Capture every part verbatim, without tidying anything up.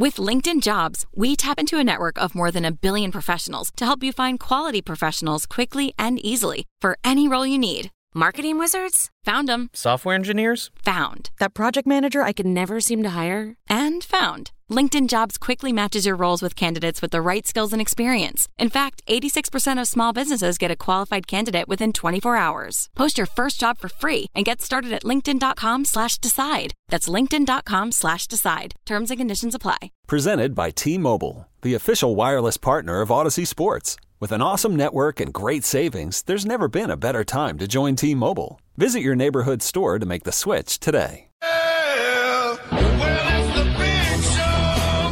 With LinkedIn Jobs, we tap into a network of more than a billion professionals to help you find quality professionals quickly and easily for any role you need. Marketing wizards? Found them. Software engineers? Found. That project manager I could never seem to hire? And found. LinkedIn Jobs quickly matches your roles with candidates with the right skills and experience. In fact, eighty-six percent of small businesses get a qualified candidate within twenty-four hours. Post your first job for free and get started at linkedin.com slash decide. That's linkedin.com slash decide. Terms and conditions apply. Presented by T-Mobile, the official wireless partner of Odyssey Sports. With an awesome network and great savings, there's never been a better time to join T-Mobile. Visit your neighborhood store to make the switch today. Well, well, it's the big show.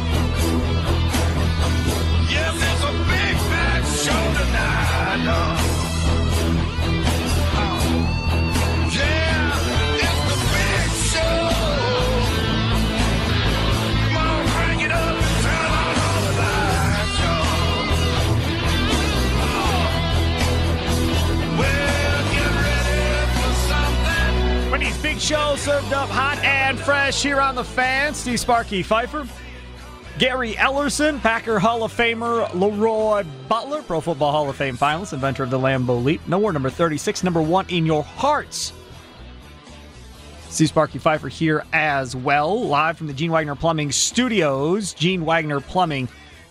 Yes, it's a big fat show tonight. Uh, yeah, it's the big show. Come on, bring it up and turn on all the lights, y'all. Well, get ready for something. Wendy's Big Show served up hot and fresh here on the Fan. Steve Sparky Pfeiffer, Gary Ellerson, Packer Hall of Famer Leroy Butler, Pro Football Hall of Fame finalist, inventor of the Lambeau Leap. No more number thirty-six, number one in your hearts. Steve Sparky Pfeiffer here as well, live from the Gene Wagner Plumbing Studios, gene wagner plumbing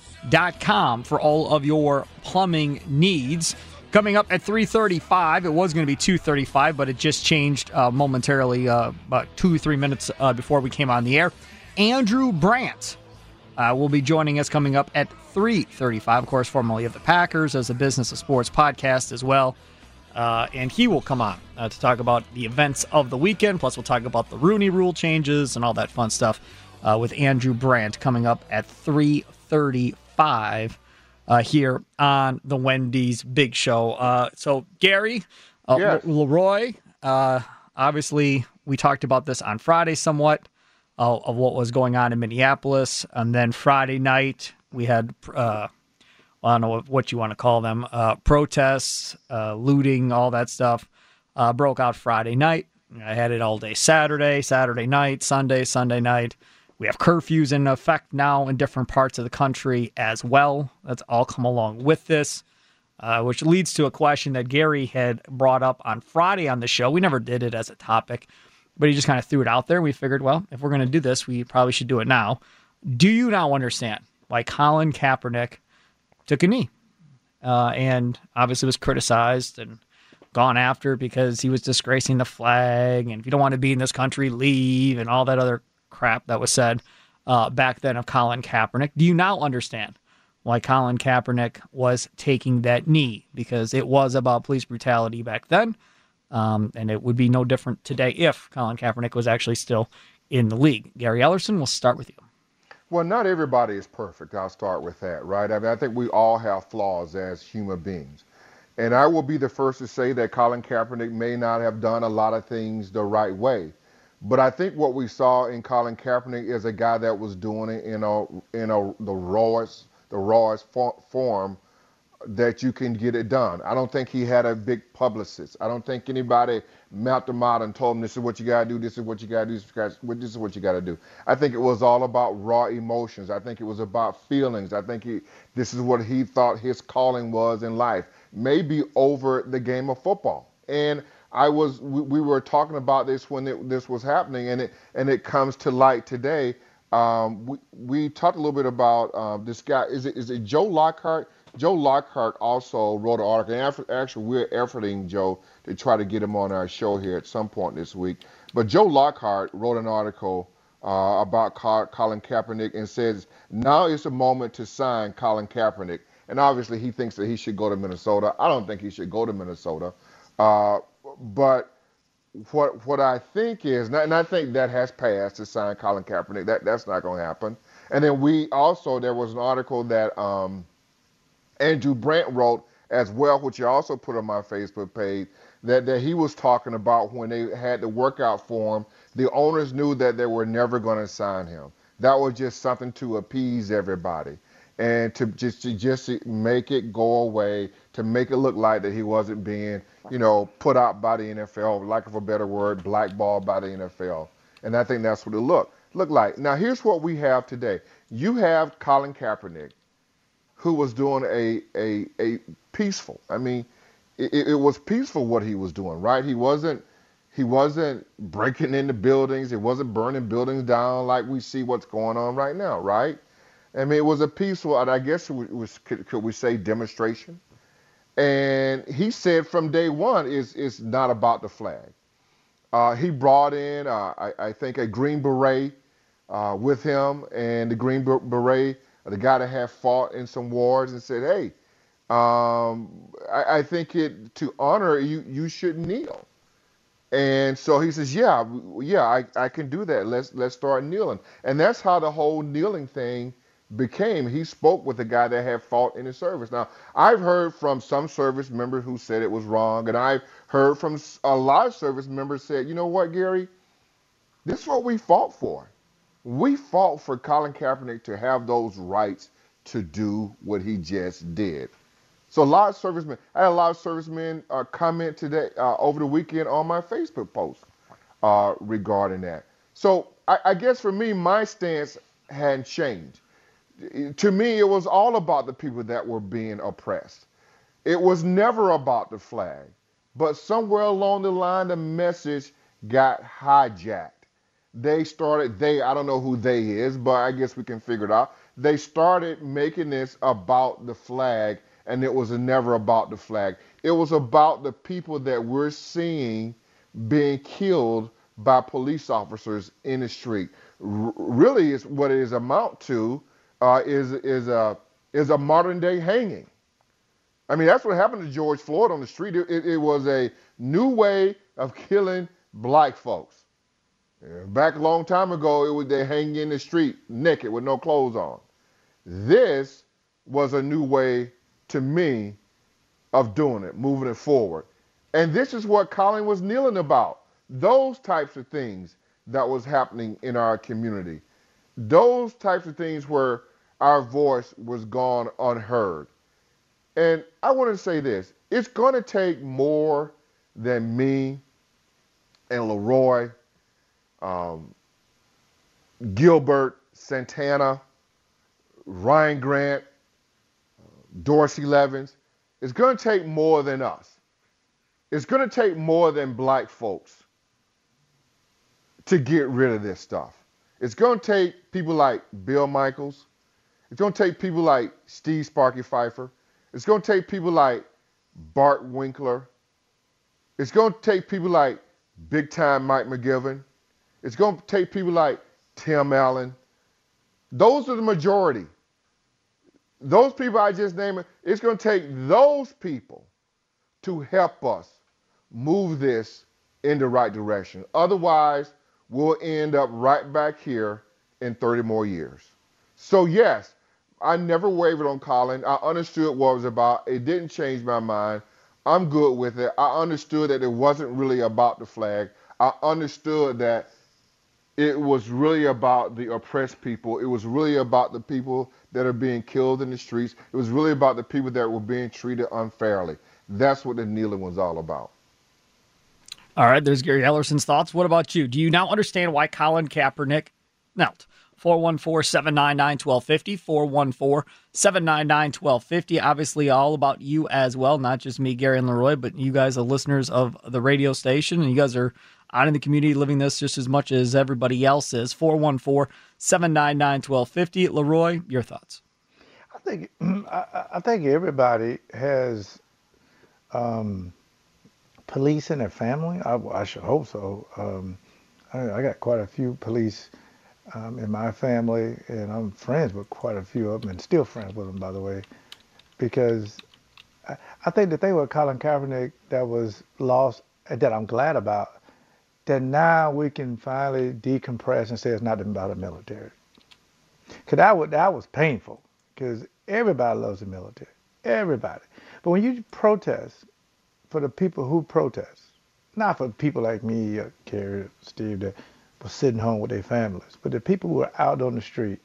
dot com for all of your plumbing needs. Coming up at three thirty-five, it was going to be two thirty-five, but it just changed uh, momentarily uh, about two, three minutes uh, before we came on the air. Andrew Brandt uh, will be joining us coming up at three thirty-five, of course, formerly of the Packers, as a Business of Sports podcast as well. Uh, and he will come on uh, to talk about the events of the weekend, plus we'll talk about the Rooney Rule changes and all that fun stuff uh, with Andrew Brandt coming up at three thirty-five. Uh, here on the Wendy's Big Show. Uh, so, Gary, uh, yes. L- Leroy, uh, obviously, we talked about this on Friday somewhat, uh, of what was going on in Minneapolis. And then Friday night, we had, uh, I don't know what you want to call them, uh, protests, uh, looting, all that stuff, uh, broke out Friday night. I had it all day Saturday, Saturday night, Sunday, Sunday night. We have curfews in effect now in different parts of the country as well. That's all come along with this, uh, which leads to a question that Gary had brought up on Friday on the show. We never did it as a topic, but he just kind of threw it out there. We figured, well, if we're going to do this, we probably should do it now. Do you now understand why Colin Kaepernick took a knee uh, and obviously was criticized and gone after because he was disgracing the flag, and if you don't want to be in this country, leave, and all that other crap that was said uh, back then of Colin Kaepernick? Do you now understand why Colin Kaepernick was taking that knee? Because it was about police brutality back then, um, and it would be no different today if Colin Kaepernick was actually still in the league. Gary Ellerson, we'll start with you. Well, not everybody is perfect. I'll start with that, right? I mean, I think we all have flaws as human beings. And I will be the first to say that Colin Kaepernick may not have done a lot of things the right way. But I think what we saw in Colin Kaepernick is a guy that was doing it in a in a the rawest the rawest for, form that you can get it done. I don't think he had a big publicist. I don't think anybody mapped him out and told him this is what you gotta do, this is what you gotta do, this is what you gotta do. I think it was all about raw emotions. I think it was about feelings. I think he this is what he thought his calling was in life, maybe over the game of football. And I was, we, we were talking about this when it, this was happening, and it and it comes to light today. Um, we we talked a little bit about um, this guy. Is it is it Joe Lockhart? Joe Lockhart also wrote an article. And after, actually, we're efforting Joe to try to get him on our show here at some point this week. But Joe Lockhart wrote an article uh, about Colin Kaepernick and says now is the moment to sign Colin Kaepernick. And obviously, he thinks that he should go to Minnesota. I don't think he should go to Minnesota. Uh, But what what I think is, and I think that has passed to sign Colin Kaepernick. That that's not going to happen. And then we also, there was an article that um, Andrew Brandt wrote as well, which I also put on my Facebook page, that, that he was talking about when they had the workout for him, the owners knew that they were never going to sign him. That was just something to appease everybody. And to just to just make it go away, to make it look like that he wasn't being, you know, put out by the N F L, lack of a better word, blackballed by the N F L. And I think that's what it looked looked like. Now, here's what we have today. You have Colin Kaepernick, who was doing a a a peaceful. I mean, it, it was peaceful what he was doing, right? He wasn't he wasn't breaking into buildings. He wasn't burning buildings down like we see what's going on right now, right? I mean, it was a peaceful, and I guess it was, could, could we say, demonstration? And he said from day one, is it's not about the flag. Uh, he brought in, uh, I, I think, a Green Beret uh, with him, and the Green Beret, the guy that had fought in some wars, and said, "Hey, um, I, I think it to honor you, you should kneel." And so he says, "Yeah, yeah, I, I can do that. Let's let's start kneeling." And that's how the whole kneeling thing became. He spoke with a guy that had fought in the service. Now, I've heard from some service members who said it was wrong, and I've heard from a lot of service members said, "You know what, Gary? This is what we fought for. We fought for Colin Kaepernick to have those rights to do what he just did." So a lot of servicemen, I had a lot of servicemen uh, comment today uh, over the weekend on my Facebook post uh, regarding that. So I, I guess for me, my stance hadn't changed. To me, it was all about the people that were being oppressed. It was never about the flag. But somewhere along the line, the message got hijacked. They started, they, I don't know who they is, but I guess we can figure it out. They started making this about the flag, and it was never about the flag. It was about the people that we're seeing being killed by police officers in the street. R- really, is what it is amount to uh, is is a is a modern day hanging. I mean, that's what happened to George Floyd on the street. It, it, it was a new way of killing black folks. Back a long time ago, it was they hang in the street naked with no clothes on. This was a new way, to me, of doing it, moving it forward. And this is what Colin was kneeling about. Those types of things that was happening in our community. Those types of things where our voice was gone unheard. And I want to say this. It's going to take more than me and Leroy, um, Gilbert, Santana, Ryan Grant, Dorsey Levens. It's going to take more than us. It's going to take more than black folks to get rid of this stuff. It's going to take people like Bill Michaels. It's going to take people like Steve Sparky Pfeiffer. It's going to take people like Bart Winkler. It's going to take people like Big Time Mike McGivern. It's going to take people like Tim Allen. Those are the majority. Those people I just named, it's going to take those people to help us move this in the right direction. Otherwise, we'll end up right back here in thirty more years. So yes, I never wavered on Colin. I understood what it was about. It didn't change my mind. I'm good with it. I understood that it wasn't really about the flag. I understood that it was really about the oppressed people. It was really about the people that are being killed in the streets. It was really about the people that were being treated unfairly. That's what the kneeling was all about. All right, there's Gary Ellerson's thoughts. What about you? Do you now understand why Colin Kaepernick knelt? four one four, seven nine nine, one two five zero, four one four, seven nine nine, one two five zero. Obviously, all about you as well, not just me, Gary, and Leroy, but you guys are listeners of the radio station, and you guys are out in the community living this just as much as everybody else is. four one four, seven nine nine, one two five zero. Leroy, your thoughts? I think I, I think everybody has um, police in their family. I, I should hope so. Um, I, I got quite a few police um, in my family, and I'm friends with quite a few of them, and still friends with them, by the way, because I, I think the thing with Colin Kaepernick that was lost, and that I'm glad about, that now we can finally decompress and say it's not about the military. Because that was, that was painful, because everybody loves the military, everybody. But when you protest for the people who protest, not for people like me, or Gary, or Steve, that were sitting home with their families, but the people who are out on the street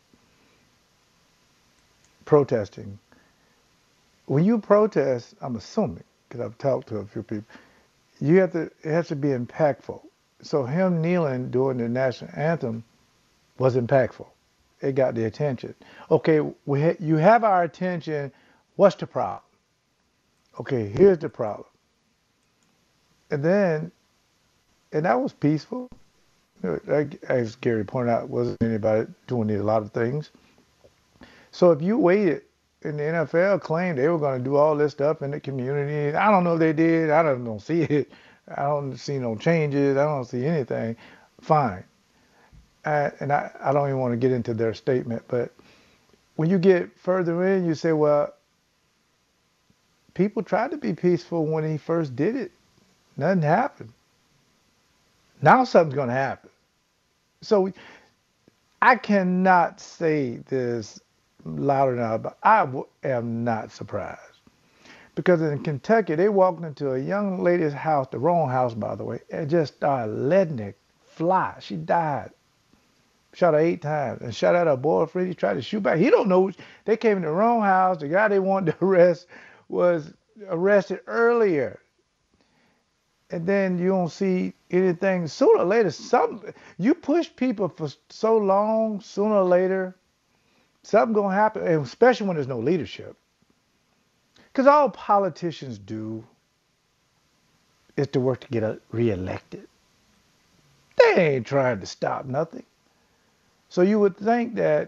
protesting, when you protest, I'm assuming, because I've talked to a few people, you have to, it has to be impactful. So him kneeling during the national anthem was impactful. it got the attention. Okay, we ha- you have our attention. What's the problem? Okay, here's the problem. And then, and that was peaceful. You know, like, as Gary pointed out, wasn't anybody doing a lot of things. So if you waited, and the N F L claimed they were going to do all this stuff in the community, I don't know if they did. I don't, don't see it. I don't see no changes. I don't see anything. Fine. Uh, and I, I don't even want to get into their statement, but when you get further in, you say, well, people tried to be peaceful when he first did it. Nothing happened. Now something's going to happen. So I cannot say this loud enough, but I w- am not surprised. Because in Kentucky, they walked into a young lady's house, the wrong house, by the way, and just started letting it fly. She died. Shot her eight times and shot at her boyfriend. He tried to shoot back. He don't know. They came in the wrong house. The guy they wanted to arrest was arrested earlier. And then you don't see anything. Sooner or later, some you push people for so long, sooner or later, something gonna happen, and especially when there's no leadership. Because all politicians do is to work to get uh, reelected. They ain't trying to stop nothing. So you would think that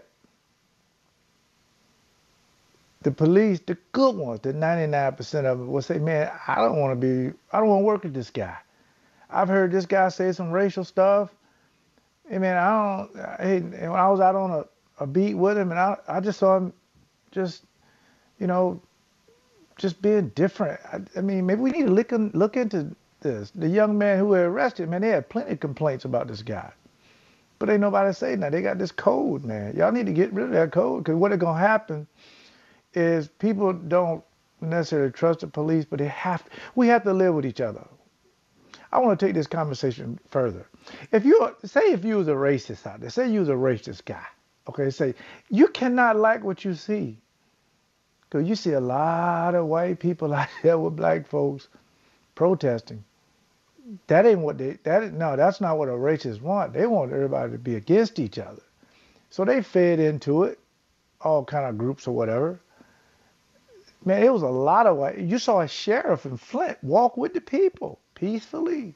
the police, the good ones, the ninety-nine percent of them, will say, man, I don't want to be, I don't want to work with this guy. I've heard this guy say some racial stuff. I mean, I don't, I, when I was out on a, a beat with him, and I, I just saw him just, you know, just being different. I, I mean, maybe we need to look, in, look into this. The young man who were arrested, man, they had plenty of complaints about this guy. But ain't nobody saying that. They got this code, man. Y'all need to get rid of that code, because what is going to happen is people don't necessarily trust the police, but they have to, we have to live with each other. I want to take this conversation further. If you say if you was a racist out there, say you was a racist guy, okay, say you cannot like what you see, because you see a lot of white people out there with black folks protesting. That ain't what they, that no, that's not what a racist want. They want everybody to be against each other. So they fed into it, all kind of groups or whatever. Man, it was a lot of white. You saw a sheriff in Flint walk with the people peacefully.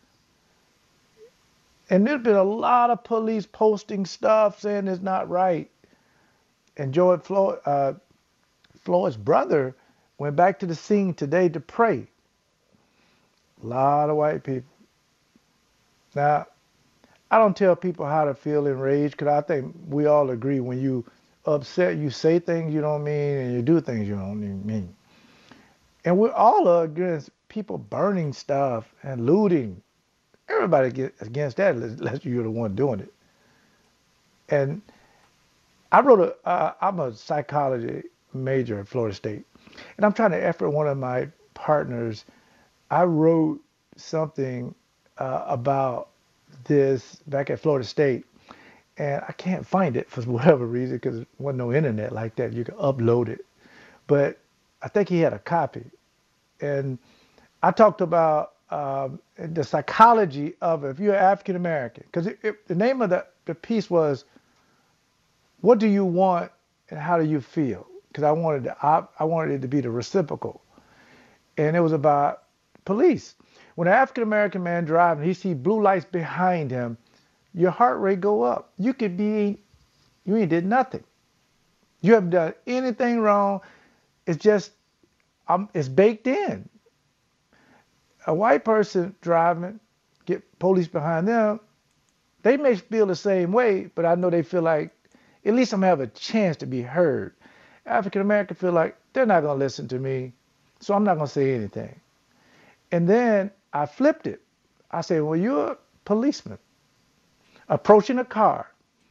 And there's been a lot of police posting stuff saying it's not right. And George Floyd, uh, Floyd's brother went back to the scene today to pray. A lot of white people. Now, I don't tell people how to feel enraged, because I think we all agree when you upset, you say things you don't mean, and you do things you don't even mean. And we're all against people burning stuff and looting. Everybody gets against that unless you're the one doing it. And I wrote a, uh, I'm a psychology major at Florida State, and I'm trying to effort one of my partners. I wrote something uh, about this back at Florida State, and I can't find it for whatever reason, because there wasn't no internet like that. You could upload it. But I think he had a copy. And I talked about um, the psychology of if you're African American, because the name of the, the piece was, what do you want and how do you feel? Because I wanted to, I, I wanted it to be the reciprocal. And it was about police. When an African American man driving, he see blue lights behind him, your heart rate go up. You could be, you ain't did nothing. You haven't done anything wrong. It's just, um, it's baked in. A white person driving, get police behind them, they may feel the same way, but I know they feel like, at least I'm gonna have a chance to be heard. African American feel like they're not gonna listen to me, so I'm not gonna say anything. And then I flipped it. I said, well, you're a policeman approaching a car.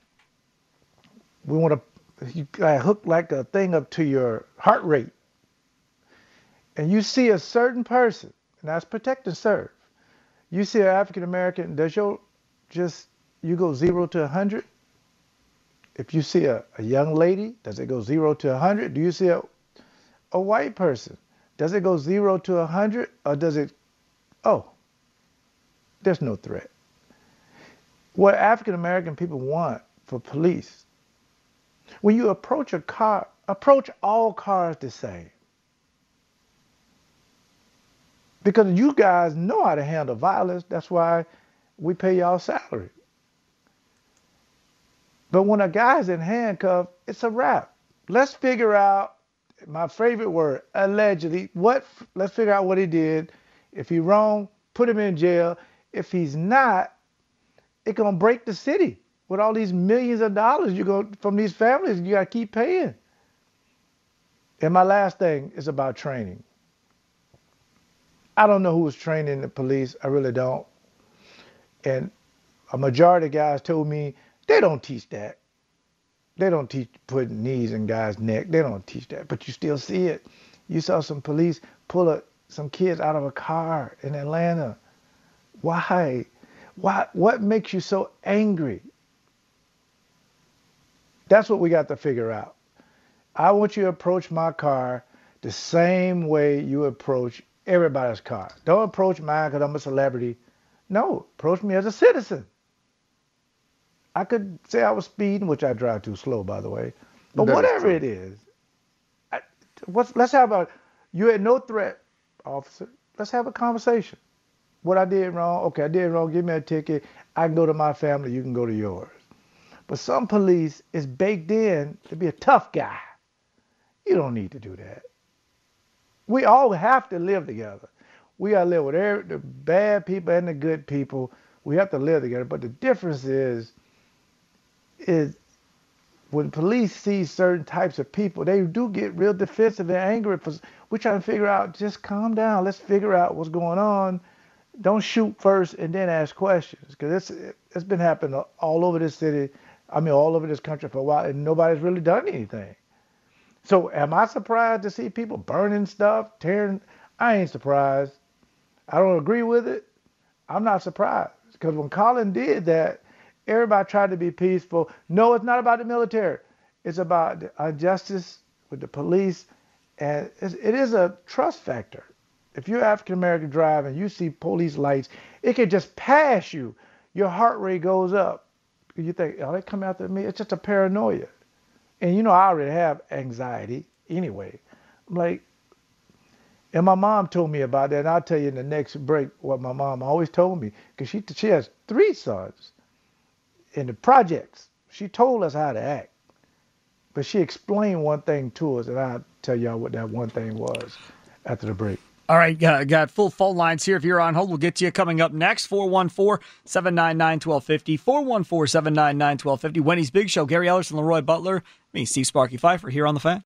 We want to you gotta hook like a thing up to your heart rate. And you see a certain person, and that's protect and serve. You see an African American, does your just, you go zero to a hundred? If you see a, a young lady, does it go zero to a hundred? Do you see a, a white person? Does it go zero to a hundred, or does it, oh, there's no threat. What African American people want for police When you approach a car, approach all cars the same. Because you guys know how to handle violence. That's why we pay y'all salary. But when a guy's in handcuffs, it's a wrap. Let's figure out, my favorite word, allegedly, what, let's figure out what he did. If he's wrong, put him in jail. If he's not, it's going to break the city with all these millions of dollars you go from these families you got to keep paying. And my last thing is about training. I don't know who was training the police. I really don't. And a majority of guys told me they don't teach that. They don't teach putting knees in guys' neck. They don't teach that. But you still see it. You saw some police pull a, some kids out of a car in Atlanta. Why? Why? What makes you so angry? That's what we got to figure out. I want you to approach my car the same way you approach everybody's car. Don't approach mine because I'm a celebrity. No, approach me as a citizen. I could say I was speeding, which I drive too slow, by the way. But That is whatever true. it is, I, what's, let's have a, you had no threat, officer. Let's have a conversation. What I did wrong, okay, I did wrong, give me a ticket. I can go to my family, you can go to yours. But some police is baked in to be a tough guy. You don't need to do that. We all have to live together. We got to live with every, the bad people and the good people. We have to live together. But the difference is, is when police see certain types of people, they do get real defensive and angry. We're trying to figure out, just calm down. Let's figure out what's going on. Don't shoot first and then ask questions. Because it's, it's been happening all over this city, I mean, all over this country for a while, and nobody's really done anything. So am I surprised to see people burning stuff, tearing? I ain't surprised. I don't agree with it. I'm not surprised. Because when Colin did that, everybody tried to be peaceful. No, it's not about the military. It's about the injustice with the police. And it's, it is a trust factor. If you're African-American driving, you see police lights, it can just pass you. Your heart rate goes up. You think, oh, they come after me? It's just a paranoia. And you know, I already have anxiety anyway. I'm like, and my mom told me about that, and I'll tell you in the next break what my mom always told me, because she, she has three sons in the projects. She told us how to act, but she explained one thing to us, and I'll tell y'all what that one thing was after the break. All right, uh, got full phone lines here. If you're on hold, we'll get to you coming up next. four one four, seven nine nine, one two five zero. four one four, seven nine nine, one two five zero. Wendy's Big Show. Gary Ellerson, Leroy Butler. Me, Steve Sparky Pfeiffer here on The Fan.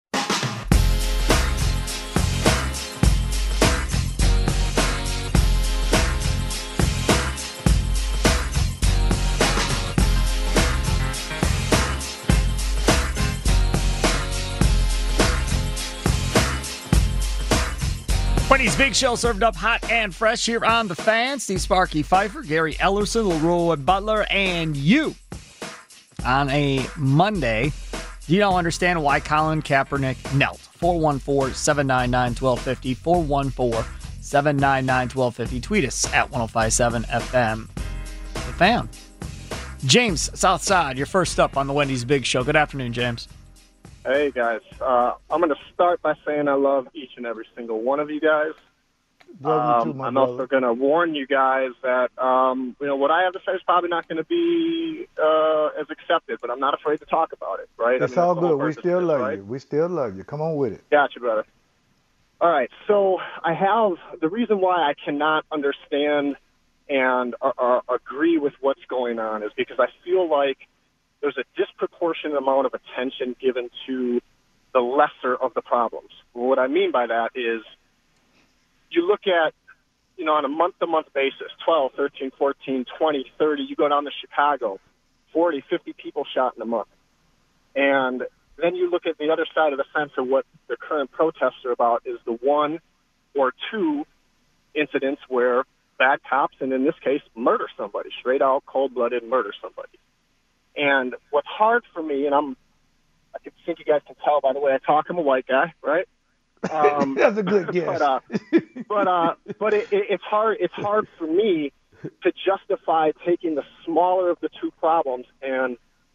Wendy's Big Show served up hot and fresh here on The Fan. Steve Sparky Pfeiffer, Gary Ellerson, Leroy Butler, and you on a Monday. You don't understand why Colin Kaepernick knelt. four one four, seven nine nine, one two five zero. four one four, seven nine nine, one two five zero. Tweet us at ten fifty-seven F M. The Fan. James, Southside, you're first up on the Wendy's Big Show. Good afternoon, James. Hey, guys. Uh, I'm going to start by saying I love each and every single one of you guys. Love you Um, too, my I'm brother. also going to warn you guys that, um, you know, what I have to say is probably not going to be uh, as accepted, but I'm not afraid to talk about it, right? It's I mean, all that's the whole good. We purpose still of this, love right? you. We still love you. Come on with it. Gotcha, brother. All right, so I have the reason why I cannot understand and uh, uh, agree with what's going on is because I feel like there's a disproportionate amount of attention given to the lesser of the problems. What I mean by that is you look at, you know, on a month-to-month basis, twelve, thirteen, fourteen, twenty, thirty, you go down to Chicago, forty, fifty people shot in a month. And then you look at the other side of the fence of what the current protests are about is the one or two incidents where bad cops, and in this case, murder somebody, straight out, cold-blooded murder somebody. And what's hard for me, and I'm I think you guys can tell by the way I talk, I'm a white guy, right? Um, That's a good guess. but uh, but, uh, but it, it, it's hard. It's hard for me to justify taking the smaller of the two problems and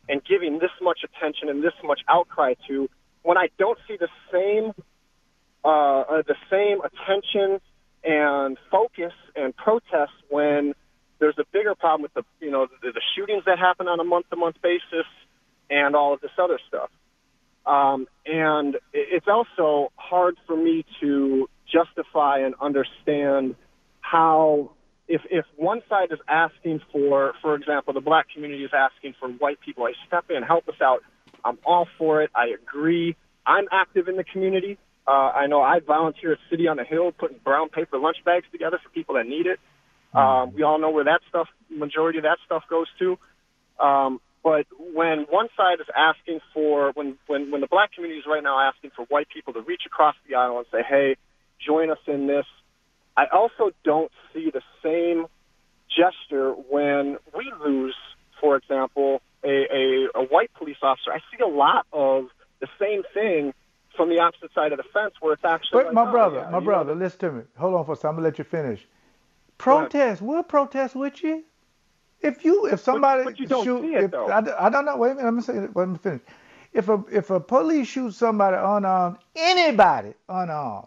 and giving this much attention and this much outcry to, when I don't see the same uh, uh, the same attention and focus and protests when there's a bigger problem with the you know the, the shootings that happen on a month-to-month basis and all of this other stuff. Um, and it's also hard for me to justify and understand how, if if one side is asking for, for example, the black community is asking for white people, I step in, help us out. I'm all for it. I agree. I'm active in the community. Uh, I know I volunteer at City on the Hill, putting brown paper lunch bags together for people that need it. Um, we all know where that stuff, majority of that stuff goes to. Um, but when one side is asking for, when, when, when the black community is right now asking for white people to reach across the aisle and say, hey, join us in this, I also don't see the same gesture when we lose, for example, a, a, a white police officer. I see a lot of the same thing from the opposite side of the fence where it's actually But like, my oh, brother, yeah, my you brother, know, listen to me. Hold on for a second. I'm going to let you finish. Protest. We'll protest with you. If you, if somebody but you don't shoot, see it, if, though. I, I don't know. Wait a minute. Let me say it. Let me finish. If a if a police shoots somebody unarmed, anybody unarmed,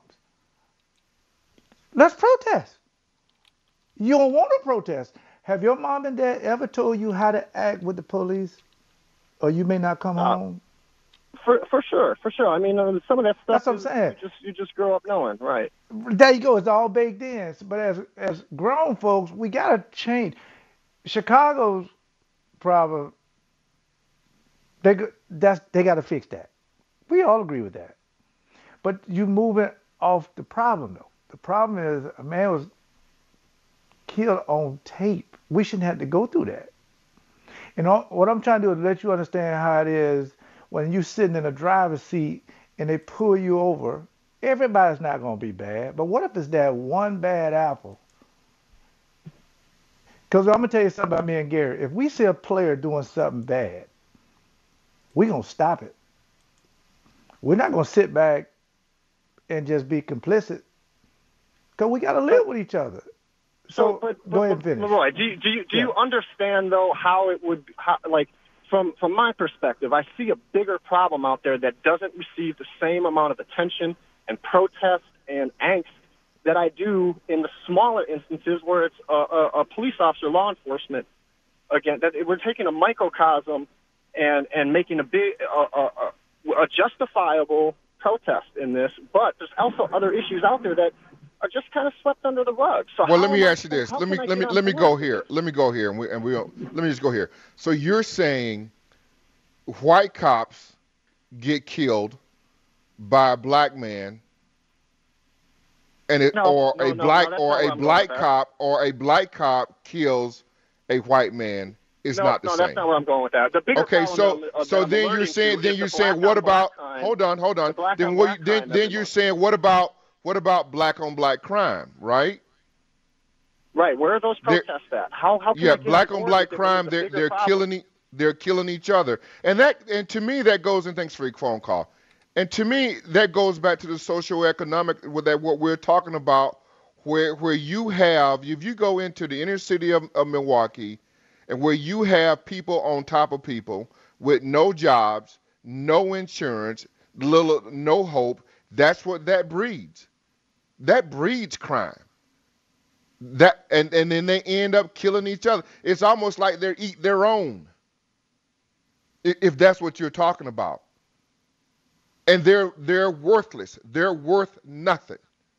let's protest. You don't want to protest. Have your mom and dad ever told you how to act with the police, or you may not come Uh, home? For for sure, for sure. I mean, uh, some of that stuff. That's what I'm is- saying. You just you just grow up knowing, right? There you go. It's all baked in. But as as grown folks, we gotta change. Chicago's problem. They go- that's they gotta fix that. We all agree with that. But you moving off the problem though. The problem is a man was killed on tape. We shouldn't have to go through that. And all, what I'm trying to do is let you understand how it is when you're sitting in a driver's seat and they pull you over. Everybody's not going to be bad. But what if it's that one bad apple? Because I'm going to tell you something about me and Gary. If we see a player doing something bad, we're going to stop it. We're not going to sit back and just be complicit because we got to live with each other. So, but, but, go ahead and but, finish. Leroy, do you, do you do Yeah. you understand though how it would how, like from from my perspective? I see a bigger problem out there that doesn't receive the same amount of attention and protest and angst that I do in the smaller instances where it's a, a, a police officer, law enforcement. Again, that we're taking a microcosm and and making a big a, a, a justifiable protest in this, but there's also other issues out there that are just kind of swept under the rug. So Well, how let me am I- ask you this. how Let me can I let me get on let me board go with here. this? Let me go here, and we and we let me just go here. So you're saying white cops get killed by a black man, and it No, or no, a no, no, black that's or not where a I'm black going with that. cop or a black cop kills a white man is no, not the no, same. that's not where I'm going with that. The bigger Okay, problem so that I'm- uh, so that I'm then you're alerting saying to then is you're the saying black what on black about crime. hold on hold on The black then on what black you, then crime then every you're month. saying what about what about black on black crime, right? Right, where are those They're- protests at? How how can Yeah, I get black on on board black with it when crime. there's a They're bigger they're problem? killing e- they're killing each other, and that and to me that goes and thanks for your phone call. And to me that goes back to the socioeconomic with that what we're talking about, where where you have if you go into the inner city of, of Milwaukee, and where you have people on top of people with no jobs, no insurance, little no hope. That's what that breeds. That breeds crime. That and, and then they end up killing each other. It's almost like they're eat their own. i- If that's what you're talking about. And they're they're worthless. They're worth nothing.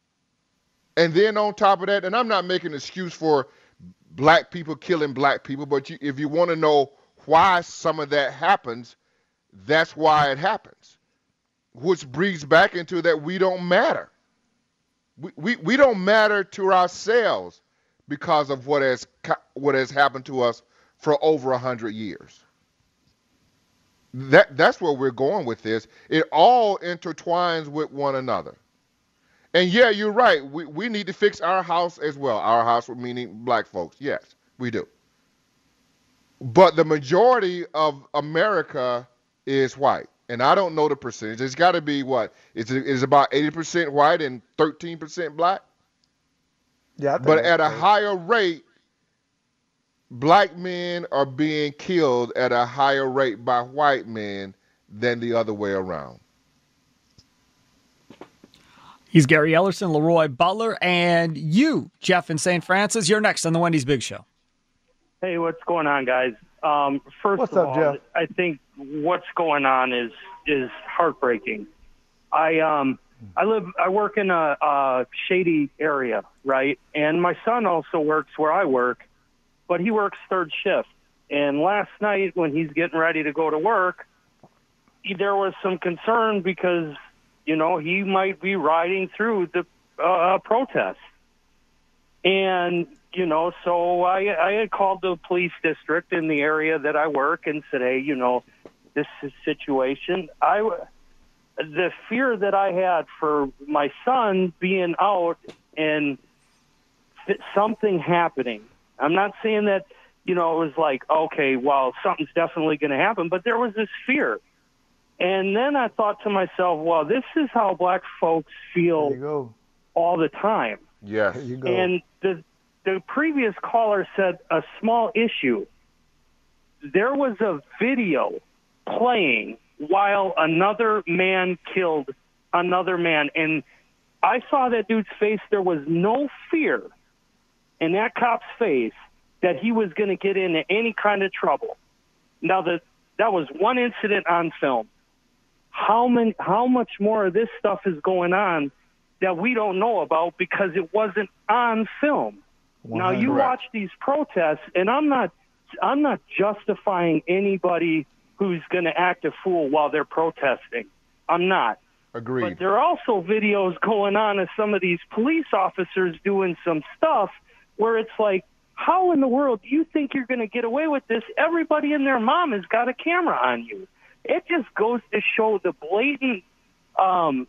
And then on top of that, and I'm not making an excuse for black people killing black people, but you, if you want to know why some of that happens, that's why it happens. Which breeds back into that we don't matter. We, we, we don't matter to ourselves because of what has co- what has happened to us for over a hundred years. That that's where we're going with this. It all intertwines with one another. And yeah, you're right. We we need to fix our house as well. Our house, meaning black folks. Yes, we do. But the majority of America is white. And I don't know the percentage. It's got to be what? It's, it's about eighty percent white and thirteen percent black. Yeah, I think But that's at a close. higher rate, black men are being killed at a higher rate by white men than the other way around. He's Gary Ellerson, Leroy Butler, and you, Jeff in Saint Francis. You're next on the Wendy's Big Show. Hey, what's going on, guys? Um, first What's of up, all, Jeff? I think what's going on is is heartbreaking. I um I live I work in a, a shady area, right? And my son also works where I work, but he works third shift. And last night when he's getting ready to go to work, he, there was some concern because, you know, he might be riding through the uh, protest. And, you know, so I, I had called the police district in the area that I work and said, hey, you know, this is situation. I, the fear that I had for my son being out and th- something happening. I'm not saying that, you know, it was like, okay, well, something's definitely going to happen, but there was this fear. And then I thought to myself, well, this is how black folks feel There you go. all the time. Yes. There you go. And the the previous caller said a small issue. There was a video playing while another man killed another man. And I saw that dude's face. There was no fear in that cop's face that he was going to get into any kind of trouble. Now, the, that was one incident on film. How many, how much more of this stuff is going on that we don't know about because it wasn't on film? Now, you Correct. watch these protests, and I'm not, I'm not justifying anybody who's going to act a fool while they're protesting. I'm not. Agreed. But there are also videos going on of some of these police officers doing some stuff where it's like, how in the world do you think you're going to get away with this? Everybody and their mom has got a camera on you. It just goes to show the blatant, um,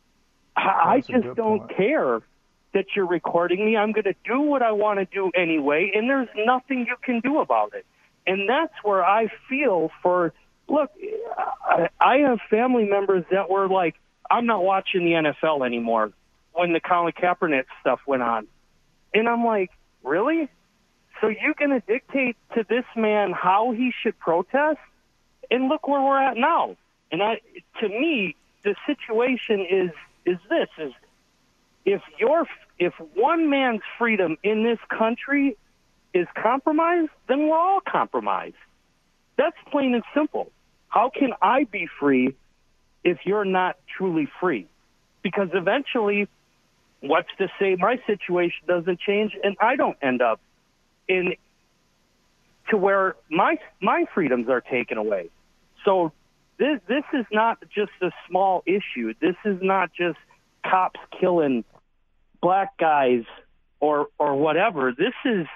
I That's a just good don't point. care that you're recording me. I'm going to do what I want to do anyway, and there's nothing you can do about it. And that's where I feel for, look, I, I have family members that were like, I'm not watching the N F L anymore when the Colin Kaepernick stuff went on. And I'm like, really? So you're going to dictate to this man how he should protest? And look where we're at now. And I, to me, the situation is is this: is if your if one man's freedom in this country is compromised, then we're all compromised. That's plain and simple. How can I be free if you're not truly free? Because eventually, what's to say my situation doesn't change and I don't end up in to where my my freedoms are taken away. So this this is not just a small issue. This is not just cops killing black guys or or whatever. This is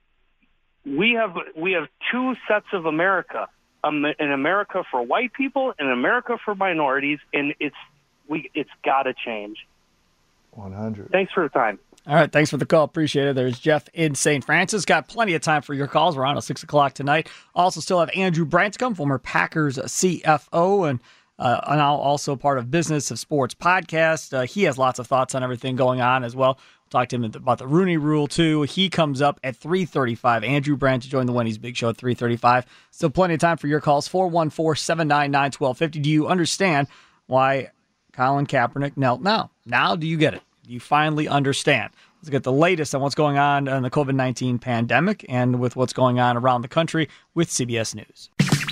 we have we have two sets of America, um, an America for white people and an America for minorities, and it's we it's got to change. one hundred. Thanks for the time. All right, thanks for the call. Appreciate it. There's Jeff in Saint Francis. Got plenty of time for your calls. We're on at six o'clock tonight. Also still have Andrew Branscombe, former Packers C F O, and uh, now also part of Business of Sports podcast. Uh, he has lots of thoughts on everything going on as well. We'll talk to him about the Rooney Rule, too. He comes up at three thirty-five. Andrew Brandt to join the Wendy's Big Show at three thirty-five. Still plenty of time for your calls. four one four, seven nine nine, one two five zero. Do you understand why Colin Kaepernick knelt now? Now do you get it? You finally understand. Let's get the latest on what's going on in the COVID nineteen pandemic and with what's going on around the country with C B S News.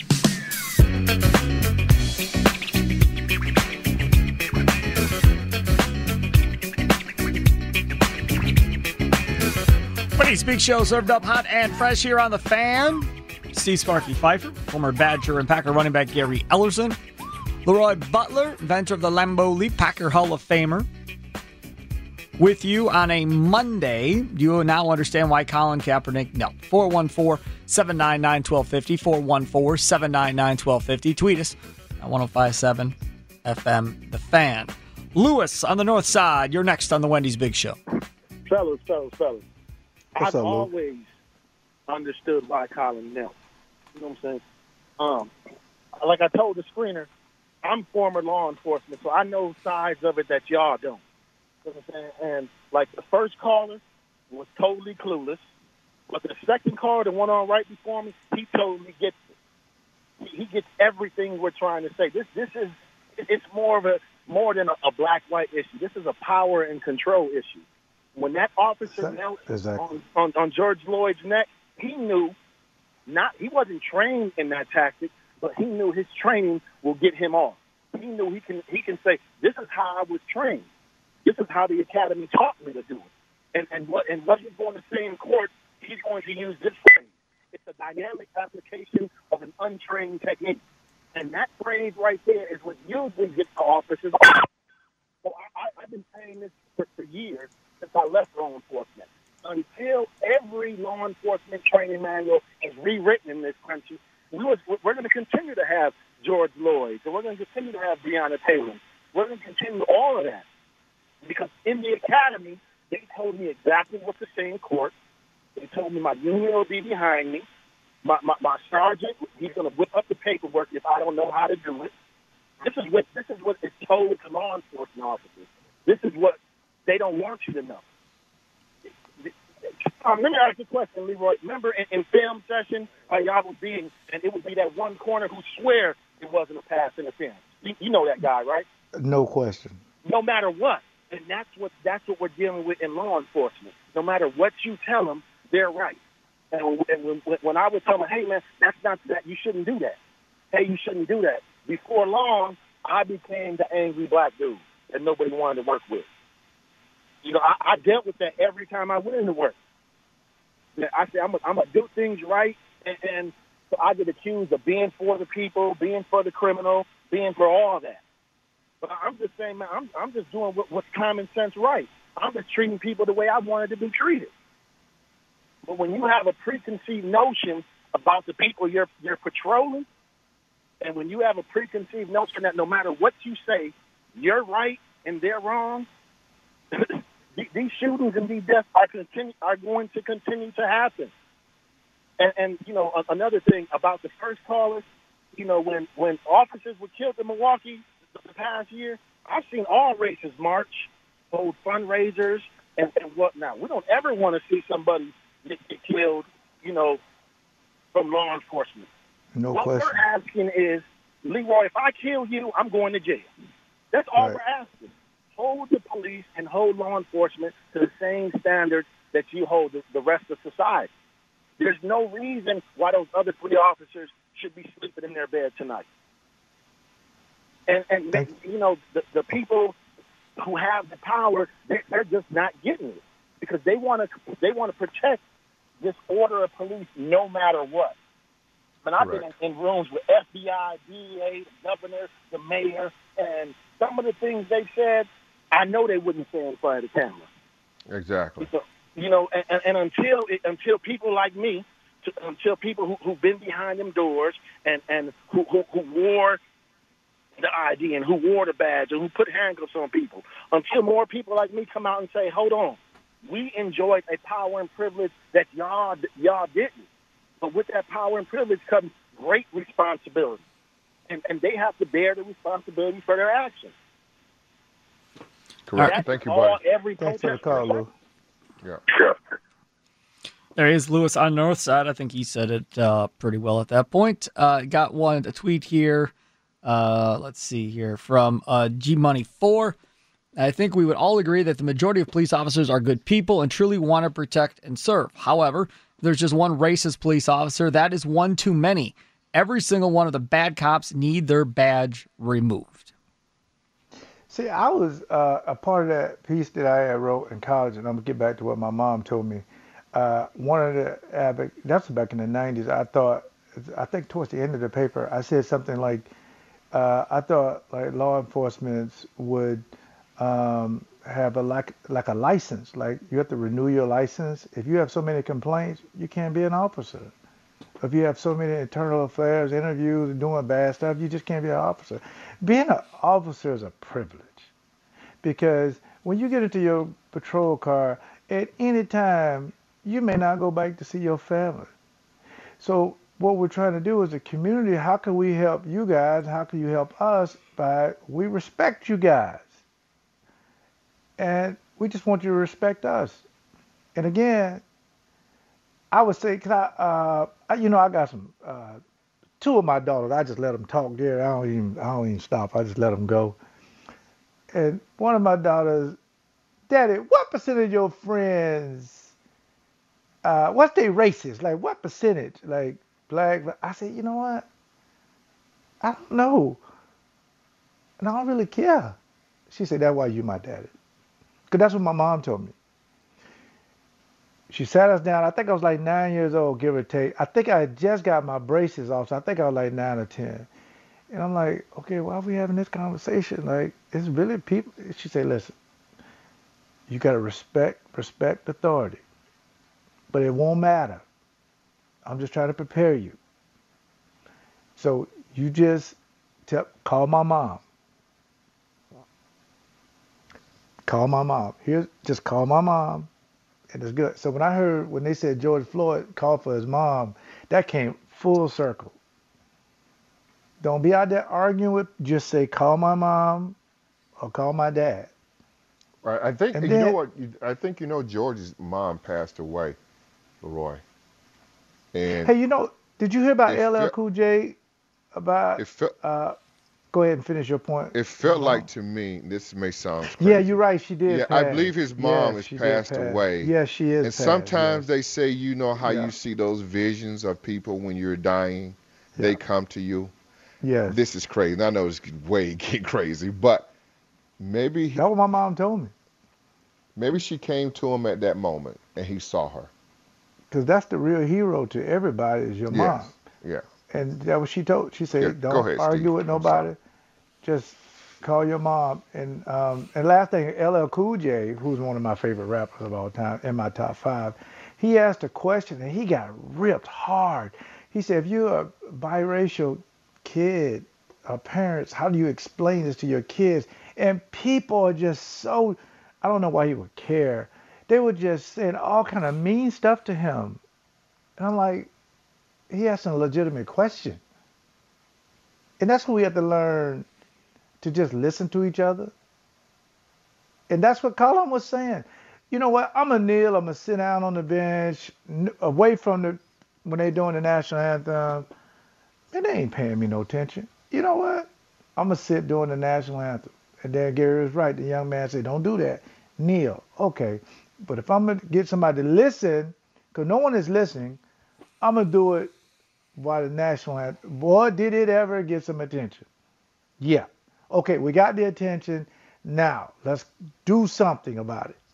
Wendy's Big Show served up hot and fresh here on The Fan. Steve Sparky Pfeiffer, former Badger and Packer running back Gary Ellerson, Leroy Butler, inventor of the Lambeau Leap, Packer Hall of Famer. With you on a Monday, you now understand why Colin Kaepernick knelt. four one four, seven nine nine, one two five zero, four one four, seven nine nine, one two five zero. Tweet us at one oh five seven F M The Fan. Lewis on the north side, you're next on the Wendy's Big Show. Fellas, fellas, fellas. What's I've up, Lou? always understood why Colin knelt. You know what I'm saying? Um, like I told the screener, I'm former law enforcement, so I know sides of it that y'all don't. You know what I'm saying? And like the first caller was totally clueless. But the second car, the one on right before me, he totally gets it. He gets everything we're trying to say. This this is it's more of a more than a, a black white issue. This is a power and control issue. When that officer knelt exactly. on, on, on George Floyd's neck, he knew not he wasn't trained in that tactic, but he knew his training will get him off. He knew he can he can say, this is how I was trained. This is how the academy taught me to do it. And and what and what he's going to say in court, he's going to use this phrase. It's a dynamic application of an untrained technique. And that phrase right there is what usually gets to officers. So I, I, I've been saying this for, for years since I left law enforcement. Until every law enforcement training manual is rewritten in this country, we was, we're going to continue to have George Floyd, and we're going to continue to have Breonna Taylor. We're going to continue all of that. Because in the academy, they told me exactly what to say in court. They told me my union will be behind me. My, my, my sergeant, he's going to whip up the paperwork if I don't know how to do it. This is what this is what is told to law enforcement officers. This is what they don't want you to know. Um, let me ask you a question, Leroy. Remember in, in film session, how y'all would be, and it would be that one corner who swear it wasn't a pass interference. You, you know that guy, right? No question. No matter what. And that's what that's what we're dealing with in law enforcement. No matter what you tell them, they're right. And, and when, when I would tell them, hey, man, that's not that. You shouldn't do that. Hey, you shouldn't do that. Before long, I became the angry black dude that nobody wanted to work with. You know, I, I dealt with that every time I went into work. I said, I'm going to do things right, and, and so I get accused of being for the people, being for the criminal, being for all that. But I'm just saying, man, I'm, I'm just doing what, what's common sense right. I'm just treating people the way I wanted to be treated. But when you have a preconceived notion about the people you're you're patrolling, and when you have a preconceived notion that no matter what you say, you're right and they're wrong, these shootings and these deaths are continue are going to continue to happen. And, and you know, another thing about the first caller, you know, when when officers were killed in Milwaukee the past year, I've seen all races march, hold fundraisers, and, and whatnot. We don't ever want to see somebody get, get killed, you know, from law enforcement. No what question. What we're asking is, Leroy, if I kill you, I'm going to jail. That's all Right. we're asking. Hold the police and hold law enforcement to the same standards that you hold the, the rest of society. There's no reason why those other three officers should be sleeping in their bed tonight. And, and they, you know, the, the people who have the power, they're, they're just not getting it because they want to they want to protect this order of police no matter what. And I've been in, in rooms with F B I, D E A, the governor, the mayor, and some of the things they said, I know they wouldn't say in front of the camera. Exactly. So, you know, and, and, and until it, until people like me, to, until people who, who've been behind them doors and, and who, who, who wore the I D and who wore the badge and who put handcuffs on people, until more people like me come out and say, hold on, we enjoyed a power and privilege that y'all y'all didn't. But with that power and privilege comes great responsibility. And, and they have to bear the responsibility for their actions. Correct. That's Thank you, all buddy. every Thanks for the protester call, Lou. Yeah. Sure. There is Lewis on the north side. I think he said it uh, pretty well at that point. Uh, got one a tweet here. Uh, let's see here from uh, G Money four. I think we would all agree that the majority of police officers are good people and truly want to protect and serve. However, there's just one racist police officer. That is one too many. Every single one of the bad cops need their badge removed. See, I was uh, a part of that piece that I wrote in college, and I'm gonna get back to what my mom told me. Uh, one of the uh, that's back in the nineties. I thought, I think towards the end of the paper, I said something like, uh, I thought like law enforcement would um, have a like like a license, like you have to renew your license. If you have so many complaints, you can't be an officer. If you have so many internal affairs, interviews, and doing bad stuff, you just can't be an officer. Being an officer is a privilege because when you get into your patrol car, at any time, you may not go back to see your family. So what we're trying to do as a community, how can we help you guys? How can you help us? By we respect you guys. And we just want you to respect us. And again, I would say, cause I, uh, I, you know, I got some uh, two of my daughters. I just let them talk there. I don't even, I don't even stop. I just let them go. And one of my daughters, Daddy, what percent of your friends, uh, what's their races? Like, what percentage? Like, black? I said, you know what? I don't know. And I don't really care. She said, that's why you my daddy. Because that's what my mom told me. She sat us down. I think I was like nine years old, give or take. I think I had just got my braces off, so I think I was like nine or ten. And I'm like, okay, why are we having this conversation? Like, it's really people. She said, listen, you got to respect, respect authority. But it won't matter. I'm just trying to prepare you. So you just tell, call my mom. Call my mom. Here's, just call my mom. And it's good. So when I heard, when they said George Floyd called for his mom, that came full circle. Don't be out there arguing with, just say, call my mom or call my dad. Right. I think, And you then, know what, you, I think, you know, George's mom passed away, Leroy. And hey, you know, did you hear about it L L felt, Cool J? About, it felt, uh, go ahead and finish your point, it felt like Ramon. to me, this may sound Yeah, you're crazy. right. She Yeah, did I pass. believe his mom Yes, has she did passed pass. away. Yes, she is And passed. sometimes Yes. they say, you know how Yeah. you see those visions of people when you're dying, they Yeah. come to you. Yes. This is crazy. And I know it's way getting crazy, but maybe he- That's what my mom told me. maybe she came to him at that moment and he saw her. Because that's the real hero to everybody is your mom. Yes. Yeah. And that was she told. She Yeah. said, Go don't ahead, argue Steve. with I'm sorry. nobody. Just call your mom. And um, and last thing, L L Cool J, who's one of my favorite rappers of all time, in my top five, he asked a question and he got ripped hard. He said, if you're a biracial kid, or parents, how do you explain this to your kids? And people are just so, I don't know why he would care. They were just saying all kind of mean stuff to him. And I'm like, he asked a legitimate question. And that's what we have to learn, to just listen to each other. And that's what Colin was saying. You know what? I'm going to kneel. I'm going to sit down on the bench, n- away from the, when they're doing the national anthem. And they ain't paying me no attention. You know what? I'm going to sit during the national anthem. And then Gary was right. The young man said, don't do that. Kneel. Okay. But if I'm going to get somebody to listen, because no one is listening, I'm going to do it while the national anthem. Boy, did it ever get some attention. Yeah. Okay, we got the attention. Now, let's do something about it.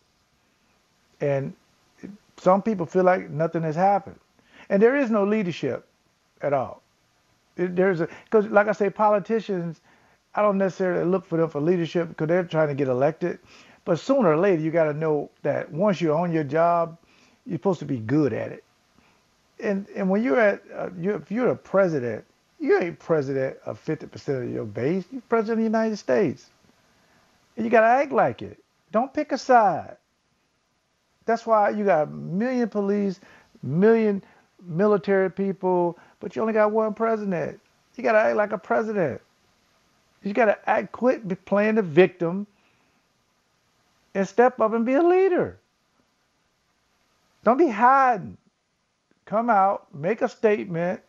And some people feel like nothing has happened. And there is no leadership at all. It- There's a, because like I say, politicians, I don't necessarily look for them for leadership because they're trying to get elected. But sooner or later, you got to know that once you're on your job, you're supposed to be good at it. And and when you're at, uh, you if you're a president, you ain't president of fifty percent of your base. You're president of the United States. And you got to act like it. Don't pick a side. That's why you got a million police, million military people, but you only got one president. You got to act like a president. You got to act, quit be- playing the victim and step up and be a leader. Don't be hiding. Come out, make a statement,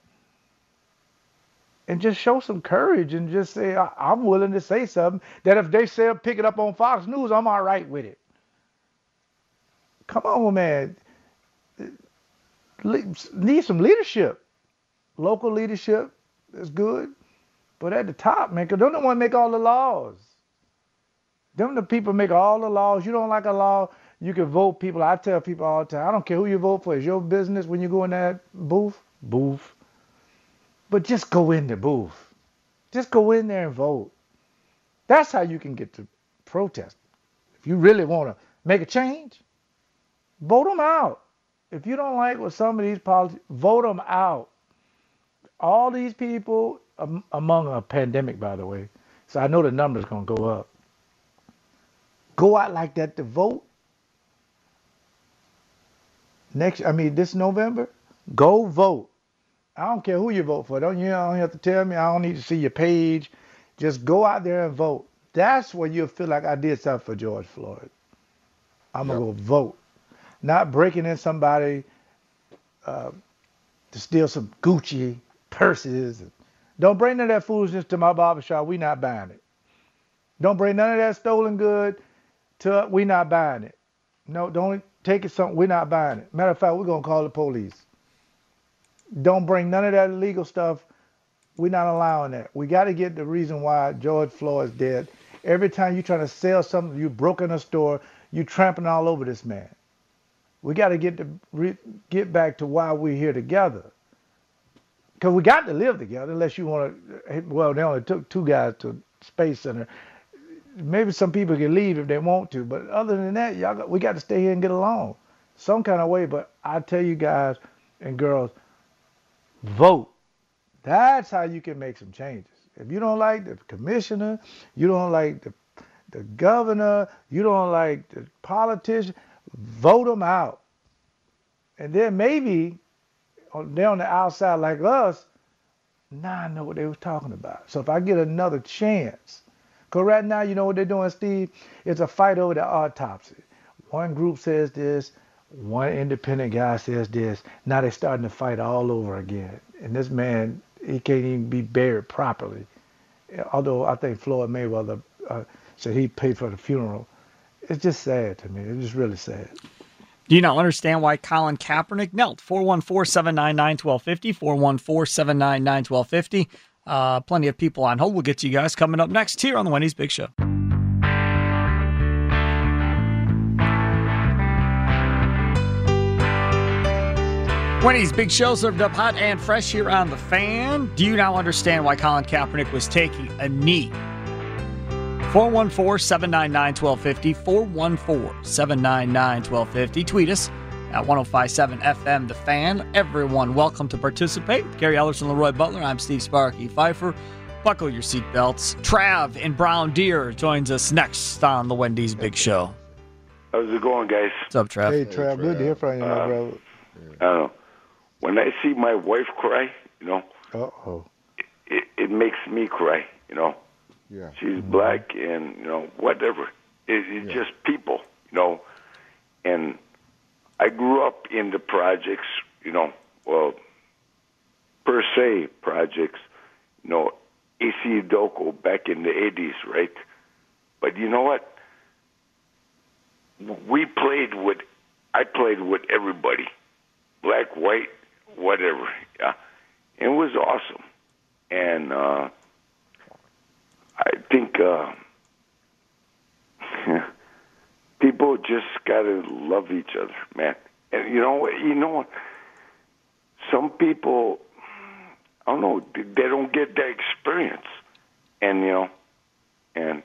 and just show some courage and just say, I- I'm willing to say something that if they say pick it up on Fox News, I'm all right with it. Come on, man. Le- Need some leadership. Local leadership is good. But at the top, man, because they're the one make all the laws. Them the people make all the laws. You don't like a law, you can vote people. I tell people all the time, I don't care who you vote for. It's your business when you go in that booth. Booth. But just go in the booth. Just go in there and vote. That's how you can get to protest. If you really want to make a change, vote them out. If you don't like what some of these politicians, vote them out. All these people, um, among a pandemic, by the way, so I know the number's going to go up. Go out like that to vote. Next, I mean, this November, go vote. I don't care who you vote for. Don't you don't have to tell me. I don't need to see your page. Just go out there and vote. That's where you'll feel like I did something for George Floyd. I'm Yep. gonna go vote, not breaking in somebody uh, to steal some Gucci purses. Don't bring none of that foolishness to my barbershop. We not buying it. Don't bring none of that stolen good to we not buying it. No, don't take it something. We're not buying it. Matter of fact, we're gonna call the police. Don't bring none of that illegal stuff. We're not allowing that. We got to get the reason why George Floyd's dead. Every time you're trying to sell something, you broke in a store, you tramping all over this man. We got to get to re, get back to why we're here together. Because we got to live together, unless you want to. Well, they only took two guys to Space Center. Maybe some people can leave if they want to, but other than that, y'all got, we got to stay here and get along some kind of way. But I tell you guys and girls, vote. That's how you can make some changes. If you don't like the commissioner, you don't like the the governor, you don't like the politician, vote them out. And then maybe they're on the outside like us, now I know what they was talking about. So if I get another chance, because right now, you know what they're doing, Steve? It's a fight over the autopsy. One group says this, one independent guy says this. Now they're starting to fight all over again. And this man, he can't even be buried properly. Although I think Floyd Mayweather uh, said he paid for the funeral. It's just sad to me. It's just really sad. Do you not understand why Colin Kaepernick knelt? four one four, seven nine nine, one two five zero, four one four, seven nine nine, one two five zero. Uh, plenty of people on hold. We'll get to you guys coming up next here on the Wendy's Big Show. Wendy's Big Show served up hot and fresh here on The Fan. Do you now understand why Colin Kaepernick was taking a knee? four one four, seven nine nine, one two five zero, four one four, seven nine nine, one two five zero. Tweet us at one oh five point seven F M, The Fan. Everyone welcome to participate. Gary Ellerson, Leroy Butler. I'm Steve Sparky Pfeiffer. Buckle your seatbelts. Trav in Brown Deer joins us next on the Wendy's Big Show. How's it going, guys? What's up, Trav? Hey, Trav. Hey, Trav. Good to hear from you, my uh, brother. I don't know. When I see my wife cry, you know, Uh-oh. It, it makes me cry, you know. Yeah. She's Mm-hmm. black and, you know, whatever. It, it's Yeah. just people, you know. And I grew up in the projects, you know, well, per se projects, you know, A C Doko back in the eighties, right? But you know what? We played with, I played with everybody, black, white, whatever, yeah. It was awesome. And uh, I think uh, people just gotta love each other, man. And you know what? You know what? Some people, I don't know, they don't get that experience, and you know, and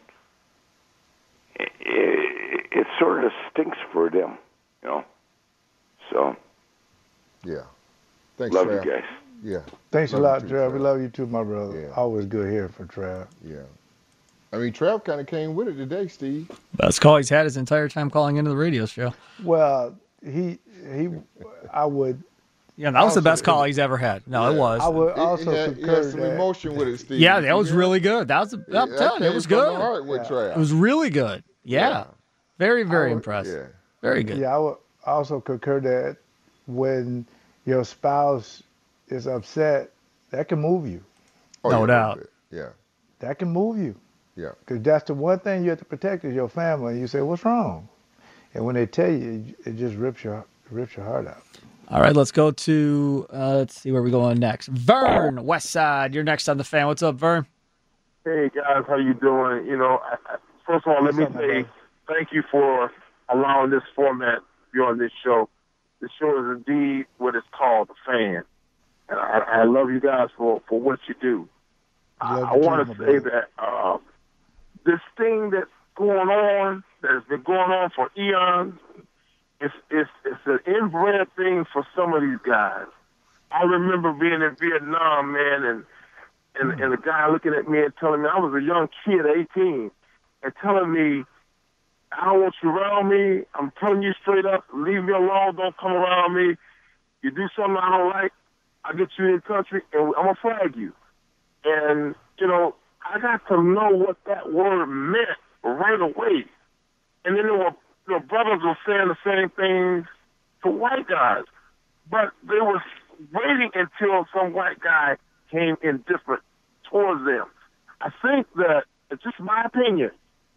it, it, it sort of stinks for them, you know. So, yeah. Thanks, love Trav. you guys. Yeah. Thanks Love a lot, you too, Trav. Trav. We love you too, my brother. Yeah. Always good hearing from Trav. Yeah. I mean, Trav kind of came with it today, Steve. Best call he's had his entire time calling into the radio show. Well, he he, I would. Yeah, that was the also- best call he's ever had. No, it was. I would It- also it had, it concur had some that. emotion with it, Steve. Yeah, that was Yeah. really good. That was, I'm Yeah, telling you, it came was from the good. heart with Trav. It was really good. Yeah. Yeah. Very, very would- impressive. Yeah. Very good. Yeah, I would also concur that when your spouse is upset, that can move you. Oh, No yeah, a little doubt. bit. Yeah. That can move you. Yeah. Because that's the one thing you have to protect is your family. And you say, what's wrong? And when they tell you, it just rips your rips your heart out. All right, let's go to, uh, let's see where we're going next. Vern, West Side, you're next on The Fan. What's up, Vern? Hey guys, how you doing? You know, I, I, first of all, let me What's up, my say brother? thank you for allowing this format to be on this show. The show is indeed what it's called, The Fan. And I, I love you guys for, for what you do. I, Love I you too, want my to say brother. that uh, this thing that's going on, that has been going on for eons, it's, it's, it's an inbred thing for some of these guys. I remember being in Vietnam, man, and and, and a guy looking at me and telling me, I was a young kid, eighteen, and telling me, I don't want you around me. I'm telling you straight up, leave me alone. Don't come around me. You do something I don't like, I'll get you in the country, and I'm going to flag you. And, you know, I got to know what that word meant right away. And then there were, you know, brothers were saying the same things to white guys. but they were waiting until some white guy came indifferent towards them. I think that, it's just my opinion,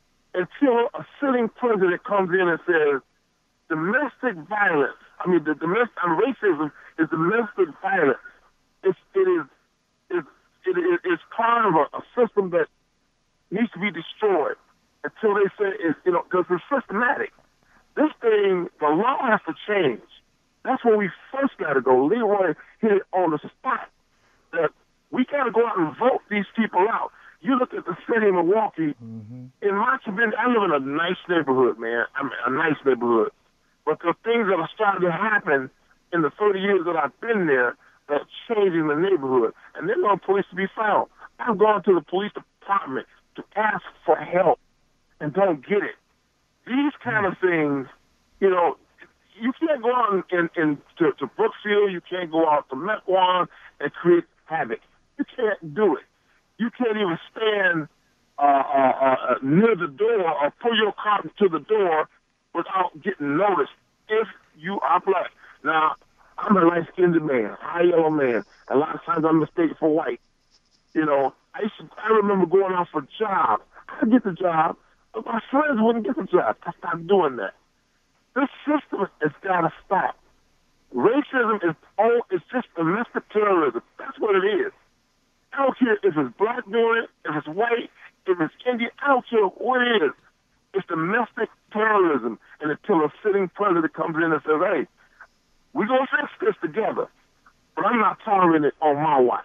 until a sitting president comes in and says, domestic violence, I mean, the domestic, I mean, racism is domestic violence. It's, it is, it's, it is, it's part of a, a system that needs to be destroyed until they say it's, you know, because it's systematic. This thing, the law has to change. That's where we first got to go. Leroy hit it on the spot that we got to go out and vote these people out. You look at the city of Milwaukee. Mm-hmm. In my community, I live in a nice neighborhood, man. I mean, a nice neighborhood. But the things that are starting to happen in the thirty years that I've been there that's changing the neighborhood. And there's no police to be found. I've gone to the police department to ask for help and don't get it. These kind of things, you know, you can't go out in, in to, to Brookfield, you can't go out to Mequon and create havoc. You can't do it. You can't even stand uh, uh, uh, near the door or pull your car to the door without getting noticed if you are black. Now, I'm a light-skinned man, high yellow man. A lot of times I'm mistaken for white. You know, I used to, I remember going out for jobs. I get the job, but my friends wouldn't get the job. I stopped doing that. This system has got to stop. Racism is all, it's just domestic terrorism. That's what it is. I don't care if it's black doing it, if it's white, if it's Indian, I don't care what it is. It's domestic terrorism. And until a sitting president comes in and says, hey, we're going to fix this together, but I'm not tolerating it on my watch.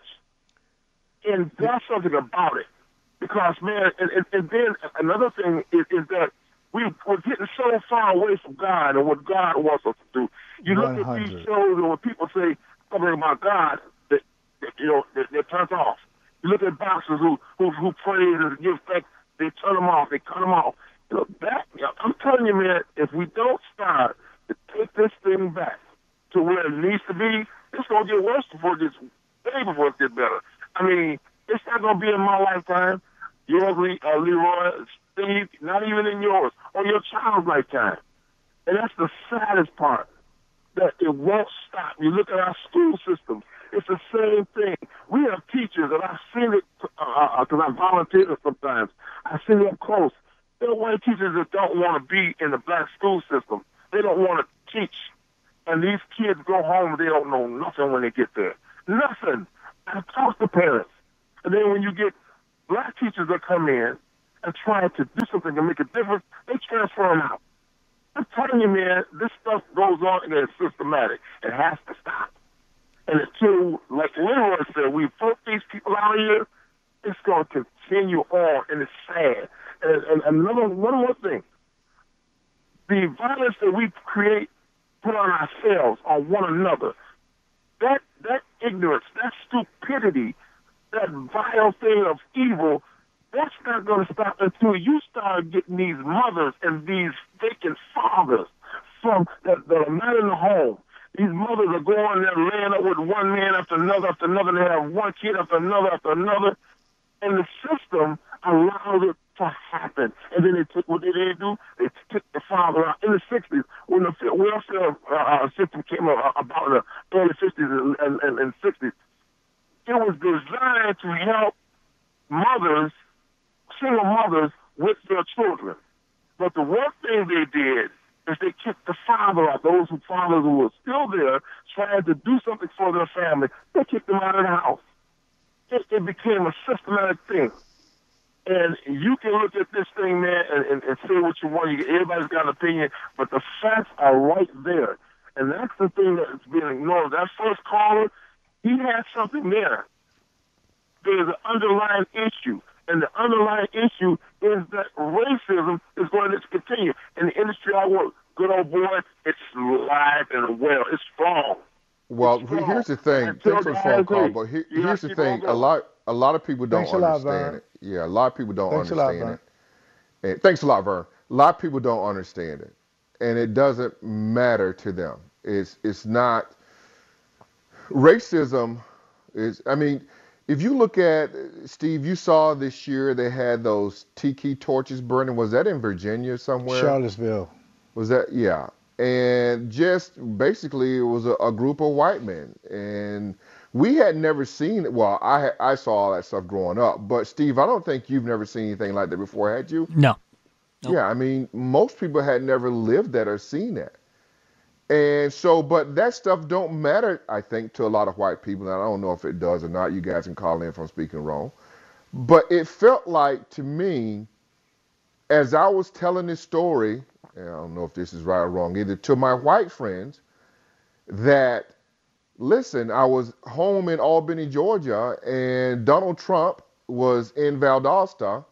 And that's something about it. Because, man, and, and, and then another thing is, is that we, we're getting so far away from God and what God wants us to do. You look one hundred. At these shows and when people say something about God, that, that you know, they're, they're turned off. You look at boxers who who, who praise and give thanks, they turn them off, they cut them off. You know, that, you know, I'm telling you, man, if we don't start to take this thing back to where it needs to be, it's going to get worse before it gets, way before it gets better. I mean, it's not going to be in my lifetime, yours, uh, Leroy, Steve, not even in yours, or your child's lifetime. And that's the saddest part, that it won't stop. You look at our school system, it's the same thing. We have teachers, and I've seen it because uh, uh, I volunteer sometimes. I've seen it up close. There are white teachers that don't want to be in the black school system. They don't want to teach. And these kids go home, they don't know nothing when they get there. Nothing. I talk to parents. And then when you get black teachers that come in and try to do something to make a difference, they transfer them out. I'm telling you, man, this stuff goes on and it's systematic. It has to stop. And until, like Leroy said, we put these people out here, it's going to continue on, and it's sad. And, and another one more thing, the violence that we create, put on ourselves, on one another, that that ignorance, that stupidity, that vile thing of evil, that's not going to stop until you start getting these mothers and these vacant fathers from that, that are not in the home. These mothers are going there laying up with one man after another after another. They have one kid after another after another. And the system allows it to happen. And then they took, what did they do? They took the father out in the sixties when the welfare uh, system came about in the early fifties and, and, and, and sixties. It was designed to help mothers, single mothers, with their children. But the one thing they did is they kicked the father out. Those who fathers who were still there trying to do something for their family, they kicked them out of the house. It, it became a systematic thing. And you can look at this thing, man, and, and, and say what you want. You, everybody's got an opinion, but the facts are right there. And that's the thing that's being ignored. That first caller, he had something there. There's an underlying issue. And the underlying issue is that racism is going to continue. In the industry I work, good old boy, it's live and well. It's strong. Well, it's strong. Here's the thing. Thanks for the phone call, but here, here's the thing. A lot, a lot of people don't thanks understand lot, it. Yeah, a lot of people don't thanks understand a lot, it. And thanks a lot, Vern. A lot of people don't understand it, and it doesn't matter to them. It's it's not racism. Is I mean. If you look at, Steve, you saw this year they had those tiki torches burning. Was that in Virginia somewhere? Charlottesville. Was that? Yeah. And just basically, it was a, a group of white men. And we had never seen it. Well, I I saw all that stuff growing up. But, Steve, I don't think you've never seen anything like that before, had you? No. Nope. Yeah, I mean, most people had never lived that or seen that. And so, but that stuff don't matter, I think, to a lot of white people. And I don't know if it does or not. You guys can call in if I'm speaking wrong. But it felt like, to me, as I was telling this story, and I don't know if this is right or wrong either, to my white friends, that, listen, I was home in Albany, Georgia, and Donald Trump was in Valdosta,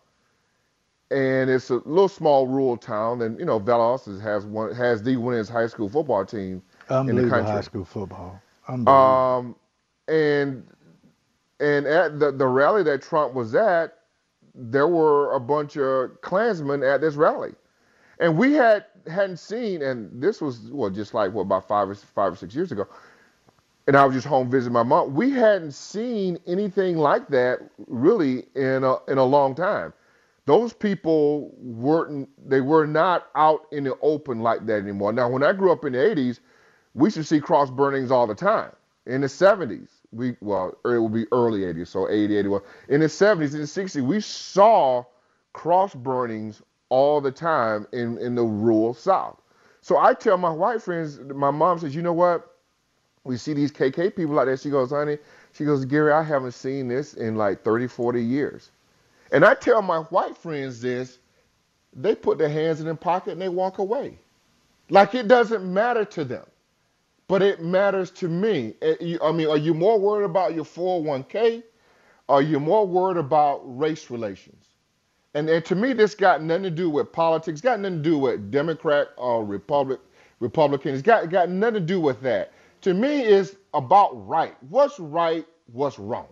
and it's a little small rural town, and you know Valdosta has one has the winningest high school football team in the country. High school football. Unbelievable. Um, and and at the the rally that Trump was at, there were a bunch of Klansmen at this rally, and we had hadn't seen, and this was well just like what about five or five or six years ago, and I was just home visiting my mom. We hadn't seen anything like that really in a in a long time. Those people weren't, they were not out in the open like that anymore. Now, when I grew up in the eighties, we used to see cross burnings all the time. In the seventies, we, well, it would be early eighties, so eighty, eighty-one. In the seventies, in the sixties, we saw cross burnings all the time in, in the rural South. So I tell my white friends, my mom says, you know what? We see these K K people like that. She goes, honey, she goes, Gary, I haven't seen this in like thirty, forty years. And I tell my white friends this, they put their hands in their pocket and they walk away. Like it doesn't matter to them, but it matters to me. I mean, are you more worried about your four oh one k? Or are you more worried about race relations? And, and to me, this got nothing to do with politics, got nothing to do with Democrat or Republic, Republican. It's got, got nothing to do with that. To me, it's about right. What's right, what's wrong?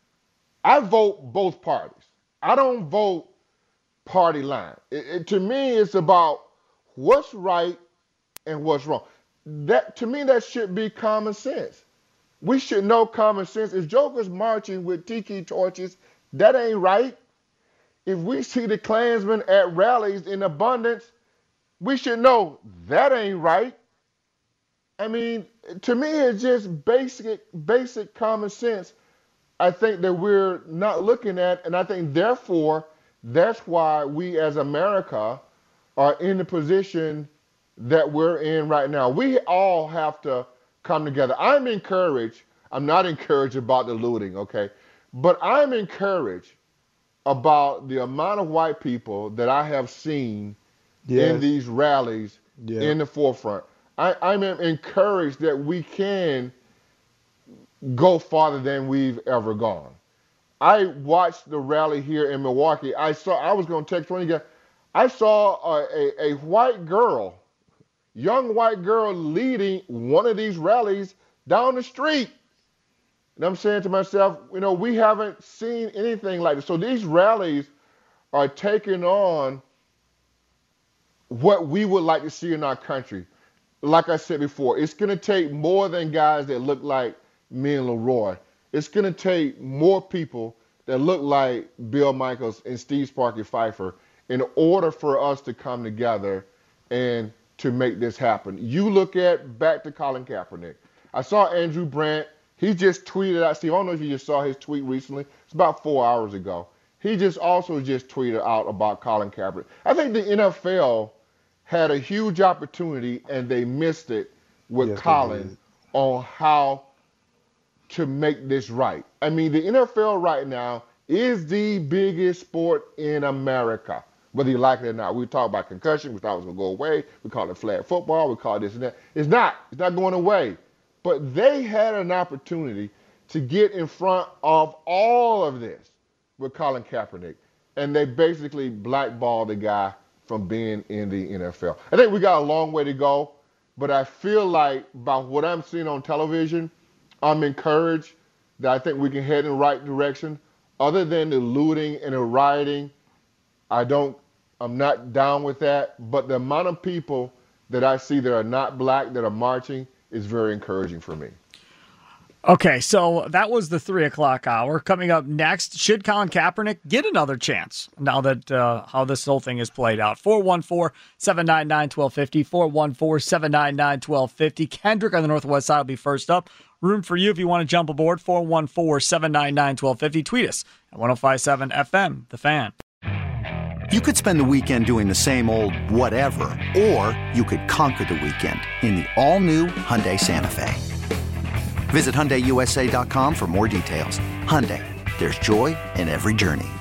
I vote both parties. I don't vote party line. It, it, to me, it's about what's right and what's wrong. That to me, that should be common sense. We should know common sense. If Joker's marching with tiki torches, that ain't right. If we see the Klansmen at rallies in abundance, we should know that ain't right. I mean, to me, it's just basic, basic common sense. I think that we're not looking at, and I think therefore that's why we as America are in the position that we're in right now. We all have to come together. I'm encouraged. I'm not encouraged about the looting, okay? But I'm encouraged about the amount of white people that I have seen yes. in these rallies yeah. in the forefront. I, I'm encouraged that we can go farther than we've ever gone. I watched the rally here in Milwaukee. I saw, I was going to text one again. I saw a, a, a white girl, young white girl leading one of these rallies down the street. And I'm saying to myself, you know, we haven't seen anything like this. So these rallies are taking on what we would like to see in our country. Like I said before, it's going to take more than guys that look like me and Leroy. It's going to take more people that look like Bill Michaels and Steve Sparky Pfeiffer in order for us to come together and to make this happen. You look at back to Colin Kaepernick. I saw Andrew Brandt. He just tweeted out, Steve, I don't know if you just saw his tweet recently. It's about four hours ago. He just also just tweeted out about Colin Kaepernick. I think the N F L had a huge opportunity and they missed it with yes, Colin on how to make this right. I mean, the N F L right now is the biggest sport in America, whether you like it or not. We talk about concussion. We thought it was going to go away. We call it flag football. We call it this and that. It's not. It's not going away. But they had an opportunity to get in front of all of this with Colin Kaepernick, and they basically blackballed the guy from being in the N F L. I think we got a long way to go, but I feel like by what I'm seeing on television, I'm encouraged that I think we can head in the right direction. Other than the looting and the rioting, I don't, I'm not down with that. But the amount of people that I see that are not black that are marching is very encouraging for me. Okay, so that was the three o'clock hour. Coming up next, should Colin Kaepernick get another chance now that uh, how this whole thing has played out? four one four, seven nine nine, one two five zero, four one four, seven nine nine, one two five zero. Kendrick on the Northwest side will be first up. Room for you if you want to jump aboard, four one four, seven nine nine, one two five zero. Tweet us at one oh five seven F M, The Fan. You could spend the weekend doing the same old whatever, or you could conquer the weekend in the all-new Hyundai Santa Fe. Visit Hyundai U S A dot com for more details. Hyundai, there's joy in every journey.